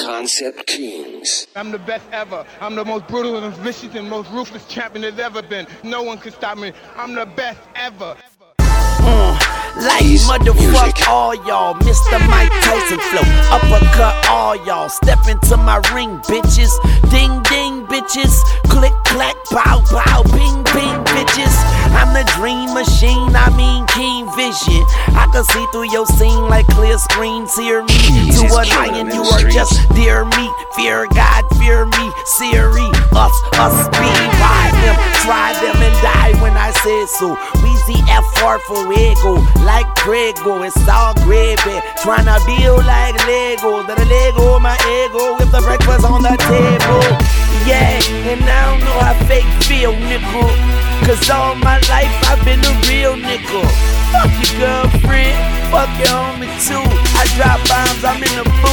Concept Kings. I'm the best ever. I'm the most brutal and vicious and most ruthless champion there's ever been. No one can stop me. I'm the best ever. Like motherfuck all y'all, Mr. Mike Tyson flow, uppercut all y'all, step into my ring, bitches, ding ding bitches, click clack, pow pow, ping ping bitches. I'm the dream machine, I mean keen vision. I can see through your scene like clear screen. Sear me to a lion, you are just dear me. Fear God, fear me, Siri, us be by him. Try them and die when I say so. Weezy F4 for ego, like Prego, it's all gravy. Tryna build like Lego, that a Lego my ego with the breakfast on the table. Yeah, and I don't know how fake feel, nickel, cause all my life I've been a real nickel. Fuck your girlfriend, fuck your homie too. I drop bombs, I'm in the booth.